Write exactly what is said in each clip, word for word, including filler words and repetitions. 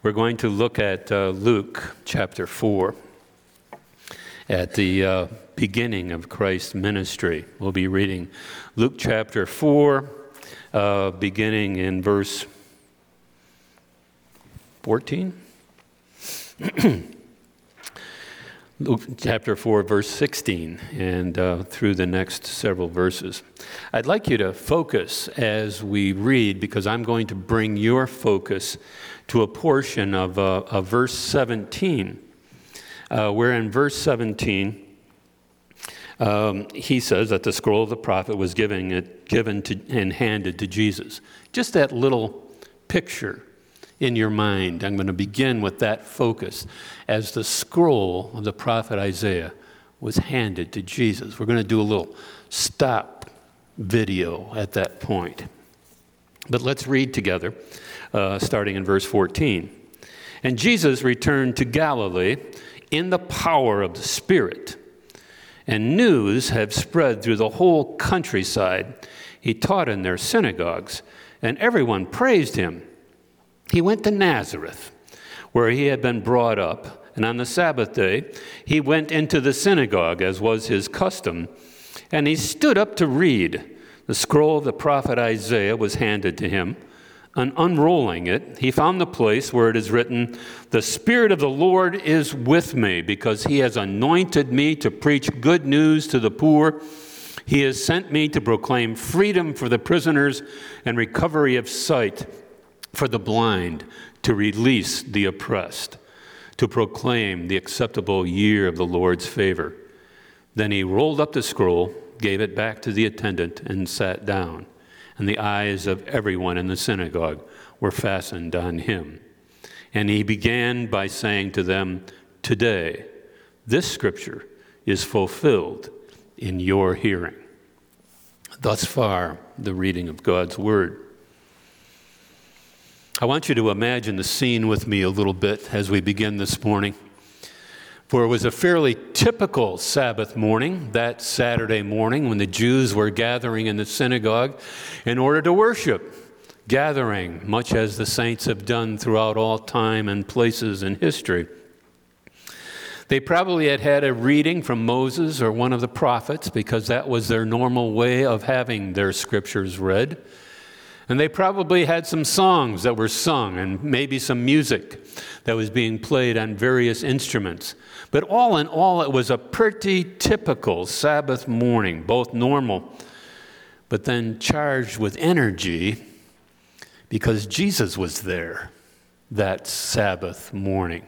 We're going to look at uh, Luke chapter four, at the uh, beginning of Christ's ministry. We'll be reading Luke chapter four, uh, beginning in verse fourteen. Luke chapter four, verse sixteen, and uh, through the next several verses. I'd like you to focus as we read, because I'm going to bring your focus to a portion of, uh, of verse seventeen, uh, where in verse seventeen, um, he says that the scroll of the prophet was given, it, given to, and handed to Jesus. Just that little picture in your mind. I'm going to begin with that focus as the scroll of the prophet Isaiah was handed to Jesus. We're going to do a little stop video at that point. But let's read together, uh, starting in verse fourteen. And Jesus returned to Galilee in the power of the Spirit, and news had spread through the whole countryside. He taught in their synagogues, and everyone praised him. He went to Nazareth, where he had been brought up, and on the Sabbath day he went into the synagogue, as was his custom, and he stood up to read. The scroll of the prophet Isaiah was handed to him. On unrolling it, he found the place where it is written, "The Spirit of the Lord is with me, because he has anointed me to preach good news to the poor. He has sent me to proclaim freedom for the prisoners and recovery of sight for the blind, to release the oppressed, to proclaim the acceptable year of the Lord's favor." Then he rolled up the scroll, gave it back to the attendant, and sat down. And the eyes of everyone in the synagogue were fastened on him. And he began by saying to them, "Today, this scripture is fulfilled in your hearing." Thus far, the reading of God's word. I want you to imagine the scene with me a little bit as we begin this morning. For it was a fairly typical Sabbath morning, that Saturday morning, when the Jews were gathering in the synagogue in order to worship, gathering much as the saints have done throughout all time and places in history. They probably had had a reading from Moses or one of the prophets, because that was their normal way of having their scriptures read. And they probably had some songs that were sung and maybe some music that was being played on various instruments. But all in all, it was a pretty typical Sabbath morning, both normal, but then charged with energy, because Jesus was there that Sabbath morning.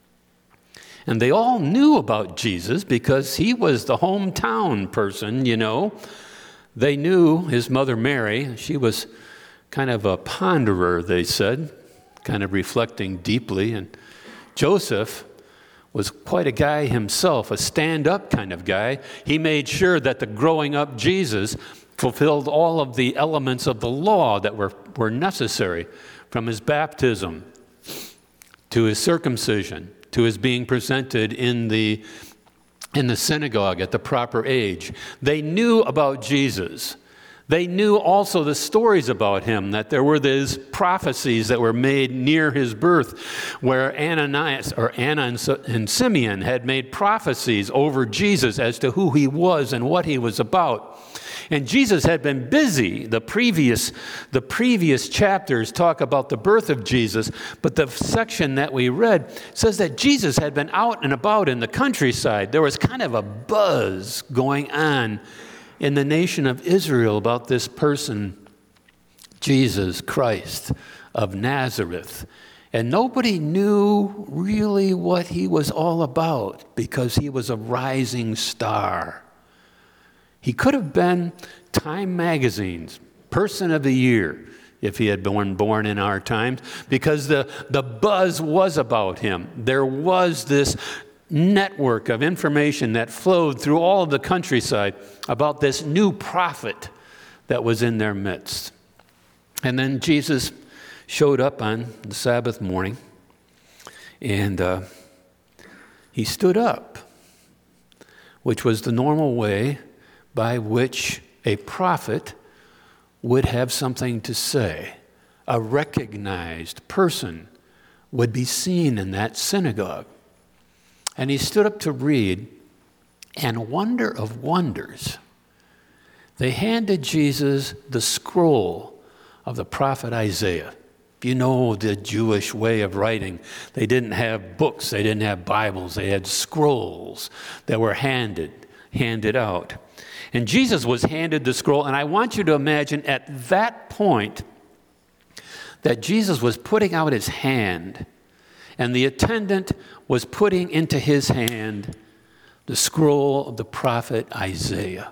And they all knew about Jesus because he was the hometown person, you know. They knew his mother Mary. She was kind of a ponderer, they said, kind of reflecting deeply. And Joseph was quite a guy himself, a stand-up kind of guy. He made sure that the growing up Jesus fulfilled all of the elements of the law that were, were necessary, from his baptism to his circumcision to his being presented in the, in the synagogue at the proper age. They knew about Jesus. They knew also the stories about him, that there were these prophecies that were made near his birth, where Ananias or Anna and Simeon had made prophecies over Jesus as to who he was and what he was about. And Jesus had been busy. The previous, the previous chapters talk about the birth of Jesus, but the section that we read says that Jesus had been out and about in the countryside. There was kind of a buzz going on in the nation of Israel about this person, Jesus Christ of Nazareth. And nobody knew really what he was all about, because he was a rising star. He could have been Time Magazine's Person of the Year if he had been born in our times, because the, the buzz was about him. There was this network of information that flowed through all of the countryside about this new prophet that was in their midst. And then Jesus showed up on the Sabbath morning, and uh, he stood up, which was the normal way by which a prophet would have something to say. A recognized person would be seen in that synagogue. And he stood up to read, and wonder of wonders, they handed Jesus the scroll of the prophet Isaiah. If you know the Jewish way of writing, they didn't have books, they didn't have Bibles, they had scrolls that were handed, handed out. And Jesus was handed the scroll, and I want you to imagine at that point that Jesus was putting out his hand, and the attendant was putting into his hand the scroll of the prophet Isaiah.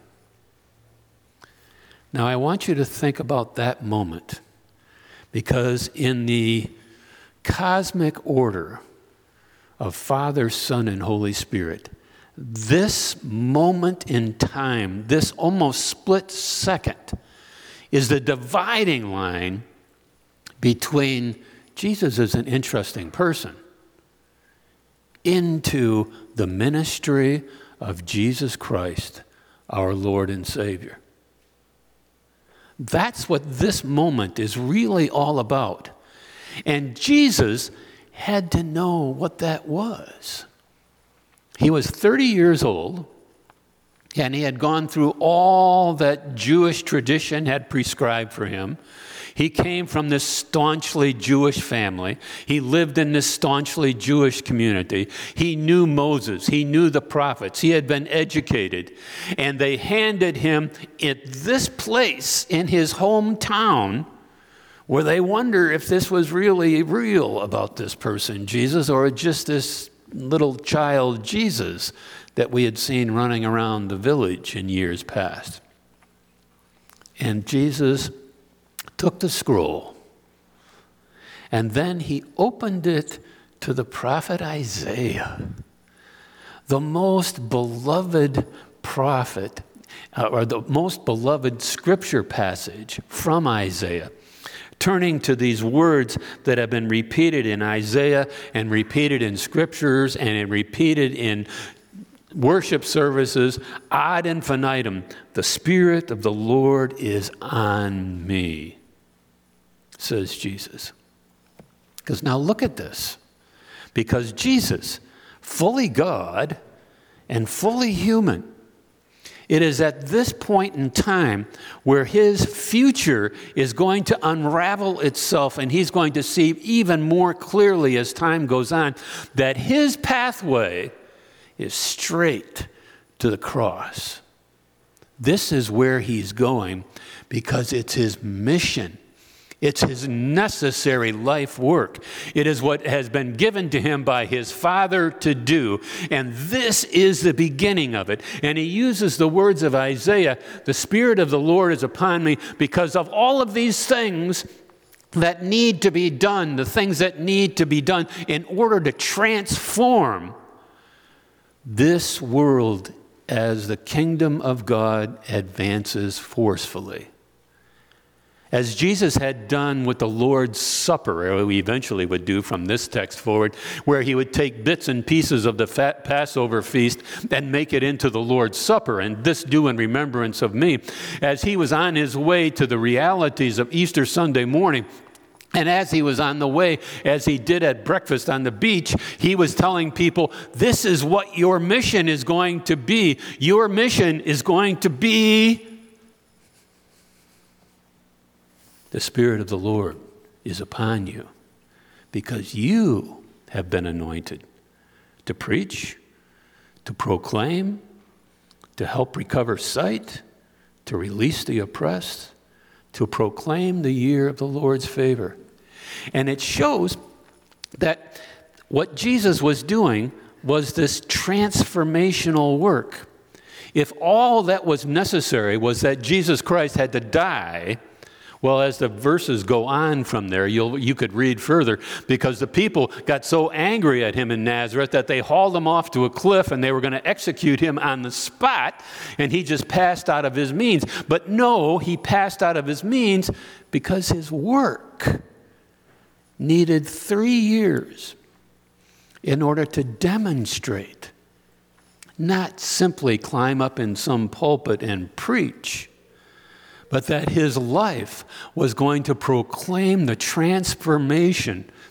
Now, I want you to think about that moment, because in the cosmic order of Father, Son, and Holy Spirit, this moment in time, this almost split second, is the dividing line between Jesus is an interesting person into the ministry of Jesus Christ, our Lord and Savior. That's what this moment is really all about. And Jesus had to know what that was. He was thirty years old, and he had gone through all that Jewish tradition had prescribed for him. He came from this staunchly Jewish family. He lived in this staunchly Jewish community. He knew Moses. He knew the prophets. He had been educated. And they handed him at this place in his hometown where they wonder if this was really real about this person, Jesus, or just this little child Jesus that we had seen running around the village in years past. And Jesus took the scroll, and then he opened it to the prophet Isaiah, the most beloved prophet, uh, or the most beloved scripture passage from Isaiah, turning to these words that have been repeated in Isaiah and repeated in scriptures and repeated in worship services ad infinitum. The Spirit of the Lord is on me, says Jesus. Because now look at this. Because Jesus, fully God and fully human, it is at this point in time where his future is going to unravel itself, and he's going to see even more clearly as time goes on that his pathway is straight to the cross. This is where he's going because it's his mission. It's his necessary life work. It is what has been given to him by his Father to do. And this is the beginning of it. And he uses the words of Isaiah, "The Spirit of the Lord is upon me," because of all of these things that need to be done, the things that need to be done in order to transform this world as the kingdom of God advances forcefully. As Jesus had done with the Lord's Supper, or he eventually would do from this text forward, where he would take bits and pieces of the fat Passover feast and make it into the Lord's Supper, and this do in remembrance of me. As he was on his way to the realities of Easter Sunday morning, and as he was on the way, as he did at breakfast on the beach, he was telling people, this is what your mission is going to be. Your mission is going to be the Spirit of the Lord is upon you because you have been anointed to preach, to proclaim, to help recover sight, to release the oppressed, to proclaim the year of the Lord's favor. And it shows that what Jesus was doing was this transformational work. If all that was necessary was that Jesus Christ had to die, well, as the verses go on from there, you'll, you could read further, because the people got so angry at him in Nazareth that they hauled him off to a cliff and they were going to execute him on the spot, and he just passed out of his means. But no, he passed out of his means because his work needed three years in order to demonstrate, not simply climb up in some pulpit and preach, but that his life was going to proclaim the transformation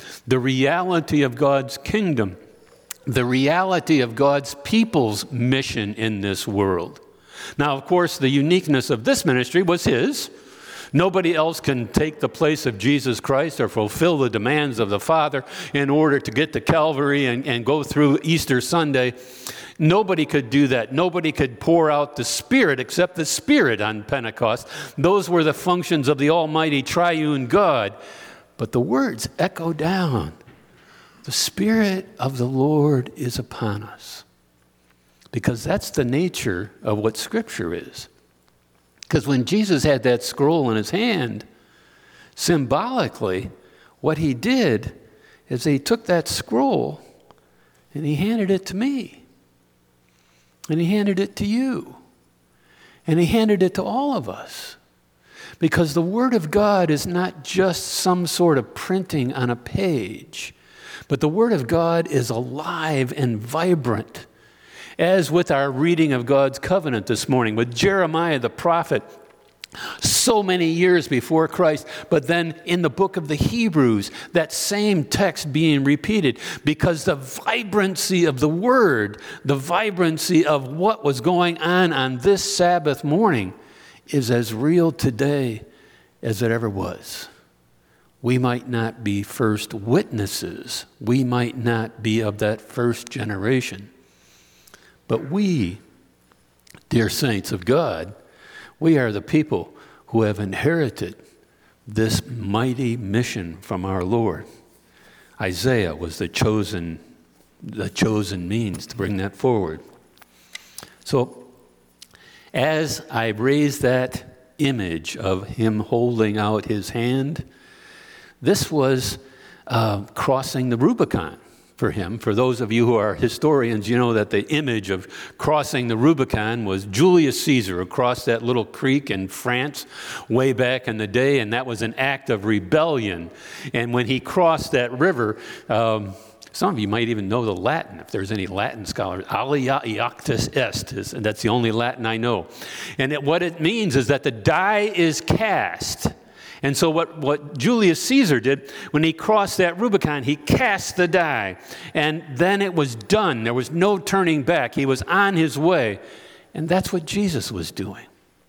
the reality of God's kingdom, the reality of God's people's mission in this world. Now, of course, the uniqueness of this ministry was his. Nobody else can take the place of Jesus Christ or fulfill the demands of the Father in order to get to Calvary and, and go through Easter Sunday. Nobody could do that. Nobody could pour out the Spirit except the Spirit on Pentecost. Those were the functions of the Almighty Triune God. But the words echo down. The Spirit of the Lord is upon us. Because that's the nature of what Scripture is. Because when Jesus had that scroll in his hand, symbolically, what he did is he took that scroll and he handed it to me. And he handed it to you. And he handed it to all of us. Because the Word of God is not just some sort of printing on a page, but the Word of God is alive and vibrant. As with our reading of God's covenant this morning, with Jeremiah the prophet, so many years before Christ, but then in the book of the Hebrews, that same text being repeated, because the vibrancy of the Word, the vibrancy of what was going on on this Sabbath morning is as real today as it ever was. We might not be first witnesses. We might not be of that first generation. But we, dear saints of God, we are the people who have inherited this mighty mission from our Lord. Isaiah was the chosen, the chosen means to bring that forward. So, as I raised that image of him holding out his hand, this was uh, crossing the Rubicon for him. For those of you who are historians, you know that the image of crossing the Rubicon was Julius Caesar across that little creek in France way back in the day, and that was an act of rebellion. And when he crossed that river, um, some of you might even know the Latin, if there's any Latin scholars. Alia iactus est, is, and that's the only Latin I know. And it, what it means is that the die is cast. And so what, what Julius Caesar did, when he crossed that Rubicon, he cast the die. And then it was done. There was no turning back. He was on his way. And that's what Jesus was doing.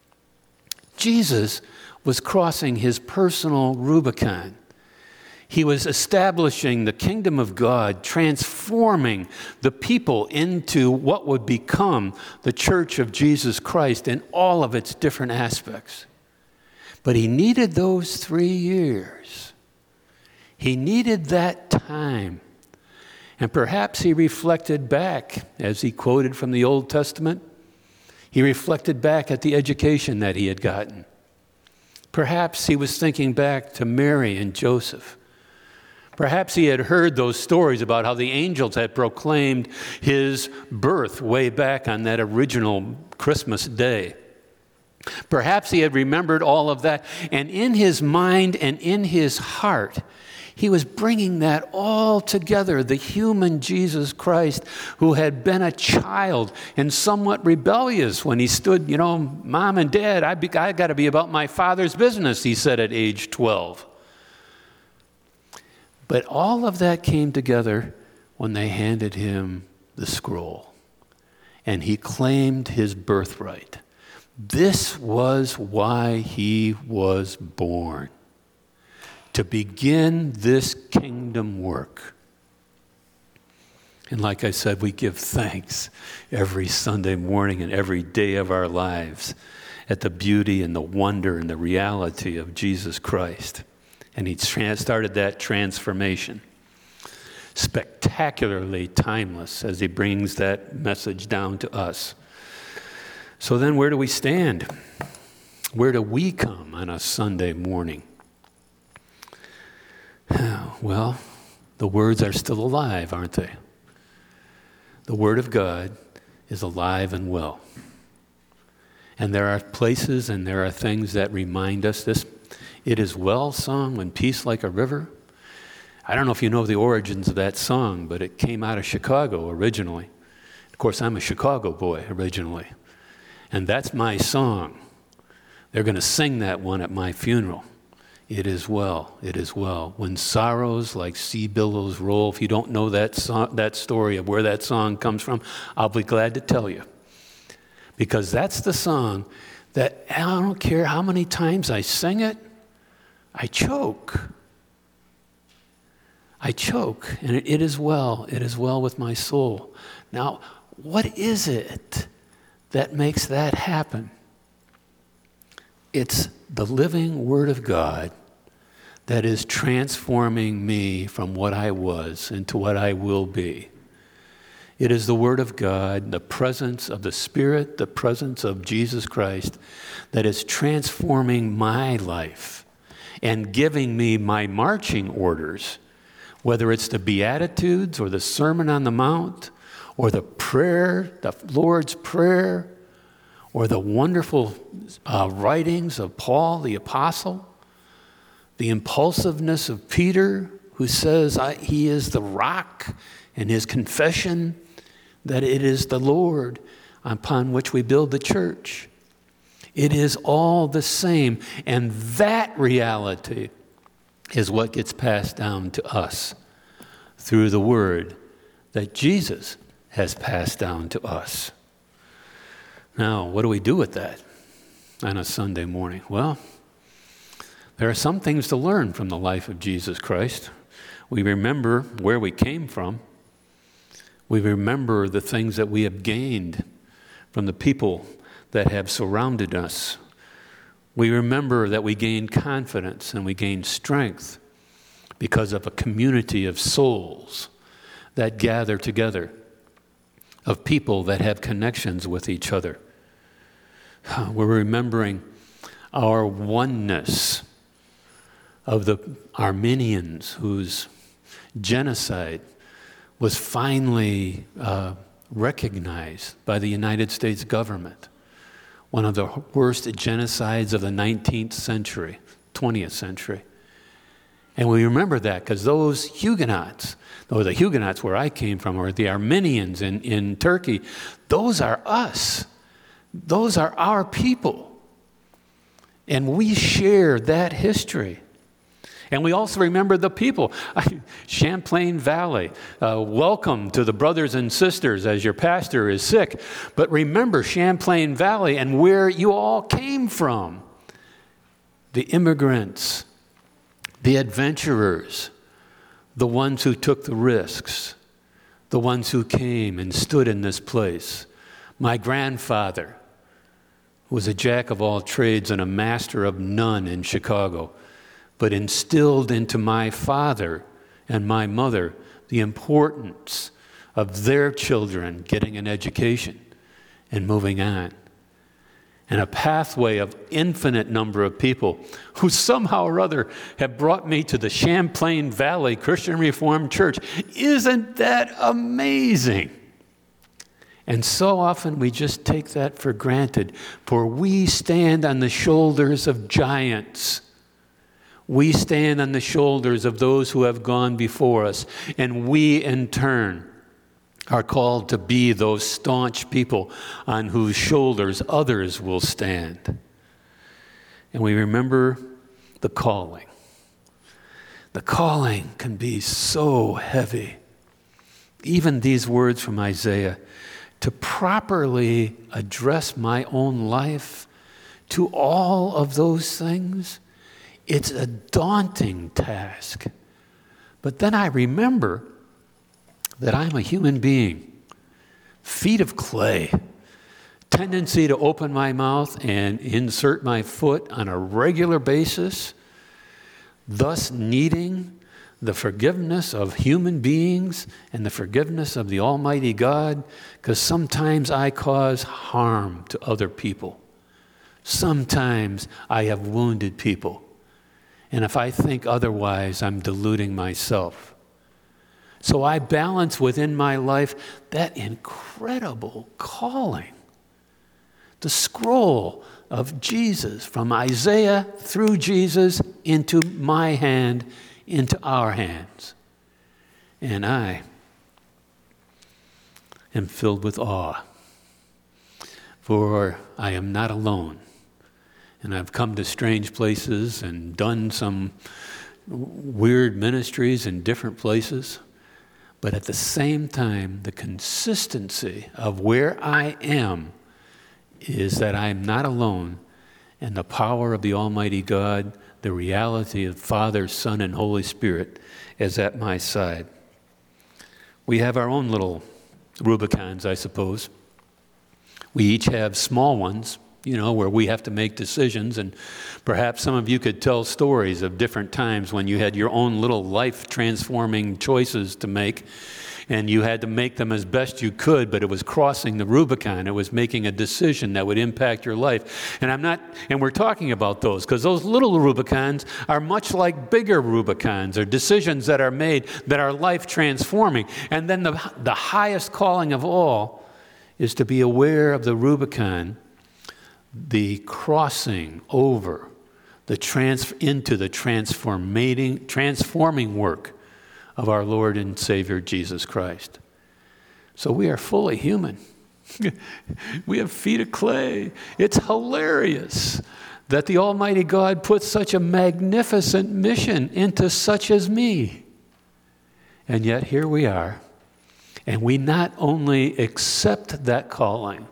Jesus was crossing his personal Rubicon. He was establishing the kingdom of God, transforming the people into what would become the church of Jesus Christ in all of its different aspects. But he needed those three years. He needed that time. And perhaps he reflected back, as he quoted from the Old Testament, he reflected back at the education that he had gotten. Perhaps he was thinking back to Mary and Joseph. Perhaps he had heard those stories about how the angels had proclaimed his birth way back on that original Christmas day. Perhaps he had remembered all of that, and in his mind and in his heart, he was bringing that all together, the human Jesus Christ who had been a child and somewhat rebellious when he stood, you know, Mom and Dad, I, be, I got to be about my Father's business, he said at age twelve. But all of that came together when they handed him the scroll, and he claimed his birthright. This was why he was born, to begin this kingdom work. And like I said, we give thanks every Sunday morning and every day of our lives at the beauty and the wonder and the reality of Jesus Christ. And he trans- started that transformation, spectacularly timeless as he brings that message down to us. So then where do we stand? Where do we come on a Sunday morning? Well, the words are still alive, aren't they? The Word of God is alive and well. And there are places and there are things that remind us this. It is well sung when peace like a river. I don't know if you know the origins of that song, but it came out of Chicago originally. Of course, I'm a Chicago boy originally. And that's my song. They're going to sing that one at my funeral. It is well, it is well. When sorrows like sea billows roll, if you don't know that song, that story of where that song comes from, I'll be glad to tell you. Because that's the song that I don't care how many times I sing it, I choke. I choke, and it, it is well, it is well with my soul. Now, what is it that makes that happen? It's the living Word of God that is transforming me from what I was into what I will be. It is the Word of God, the presence of the Spirit, the presence of Jesus Christ that is transforming my life and giving me my marching orders, whether it's the Beatitudes or the Sermon on the Mount or the prayer, the Lord's Prayer, or the wonderful uh, writings of Paul the Apostle, the impulsiveness of Peter, who says I, he is the rock, and his confession that it is the Lord upon which we build the church. It is all the same, and that reality is what gets passed down to us through the word that Jesus has passed down to us. Now, what do we do with that on a Sunday morning? Well, there are some things to learn from the life of Jesus Christ. We remember where we came from. We remember the things that we have gained from the people that have surrounded us. We remember that we gained confidence and we gained strength because of a community of souls that gather together, of people that have connections with each other. We're remembering our oneness of the Armenians whose genocide was finally uh, recognized by the United States government. One of the worst genocides of the nineteenth century, twentieth century. And we remember that because those Huguenots, or the Huguenots where I came from, or the Armenians in, in Turkey, those are us. Those are our people. And we share that history. And we also remember the people. Champlain Valley, uh, welcome to the brothers and sisters as your pastor is sick. But remember Champlain Valley and where you all came from. The immigrants, the adventurers, the ones who took the risks, the ones who came and stood in this place. My grandfather was a jack of all trades and a master of none in Chicago, but instilled into my father and my mother the importance of their children getting an education and moving on. And a pathway of infinite number of people who somehow or other have brought me to the Champlain Valley Christian Reformed Church. Isn't that amazing? And so often we just take that for granted, for we stand on the shoulders of giants. We stand on the shoulders of those who have gone before us, and we in turn are called to be those staunch people on whose shoulders others will stand. And we remember the calling. The calling can be so heavy. Even these words from Isaiah, to properly address my own life to all of those things, it's a daunting task. But then I remember that I'm a human being, feet of clay, tendency to open my mouth and insert my foot on a regular basis, thus needing the forgiveness of human beings and the forgiveness of the Almighty God, because sometimes I cause harm to other people. Sometimes I have wounded people. And if I think otherwise, I'm deluding myself. So I balance within my life that incredible calling. The scroll of Jesus from Isaiah through Jesus into my hand, into our hands. And I am filled with awe, for I am not alone. and I've come to strange places and done some weird ministries in different places. But at the same time, the consistency of where I am is that I am not alone, and the power of the Almighty God, the reality of Father, Son, and Holy Spirit is at my side. We have our own little Rubicons, I suppose. We each have small ones, you know, where we have to make decisions, and perhaps some of you could tell stories of different times when you had your own little life-transforming choices to make, and you had to make them as best you could, but it was crossing the Rubicon. It was making a decision that would impact your life. And I'm not, and we're talking about those, because those little Rubicons are much like bigger Rubicons, or decisions that are made that are life-transforming. And then the, the highest calling of all is to be aware of the Rubicon, the crossing over the trans into the transforming transforming work of our Lord and Savior Jesus Christ. So we are fully human. We have feet of clay. It's hilarious that the Almighty God put such a magnificent mission into such as me. And yet here we are. And we not only accept that calling,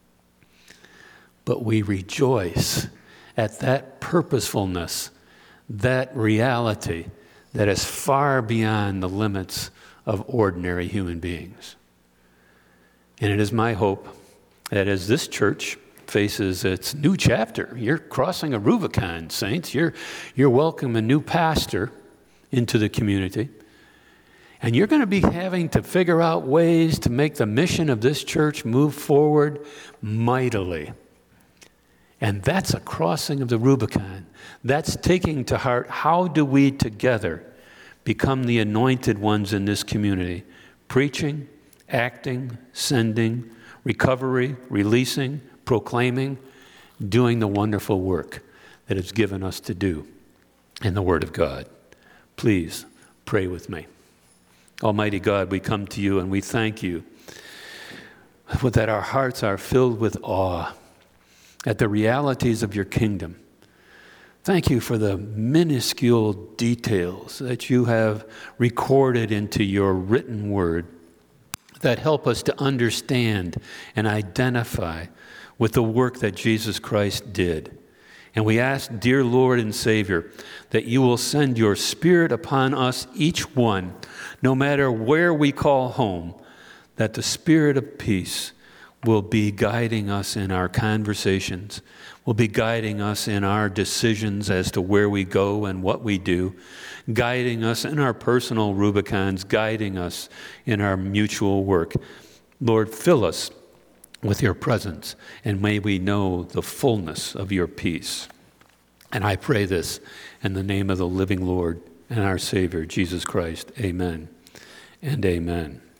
but we rejoice at that purposefulness, that reality that is far beyond the limits of ordinary human beings. And it is my hope that as this church faces its new chapter, you're crossing a Rubicon, saints. You're, you're welcoming a new pastor into the community. And you're going to be having to figure out ways to make the mission of this church move forward mightily. And that's a crossing of the Rubicon. That's taking to heart, how do we together become the anointed ones in this community? Preaching, acting, sending, recovery, releasing, proclaiming, doing the wonderful work that it's given us to do in the Word of God. Please pray with me. Almighty God, we come to you and we thank you that our hearts are filled with awe at the realities of your kingdom. Thank you for the minuscule details that you have recorded into your written word that help us to understand and identify with the work that Jesus Christ did. And we ask, dear Lord and Savior, that you will send your Spirit upon us, each one, no matter where we call home, that the Spirit of peace will be guiding us in our conversations, will be guiding us in our decisions as to where we go and what we do, guiding us in our personal Rubicons, guiding us in our mutual work. Lord, fill us with your presence, and may we know the fullness of your peace. And I pray this in the name of the living Lord and our Savior, Jesus Christ. Amen and amen.